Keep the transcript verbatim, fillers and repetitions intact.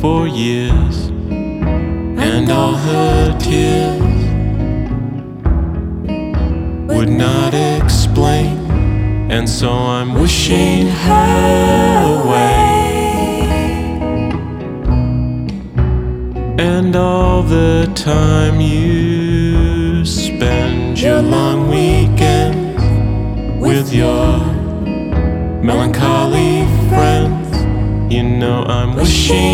for years, and all her tears would not explain, and so I'm wishing her away. And all the time you spend your long weekends with your melancholy friends, you know I'm wishing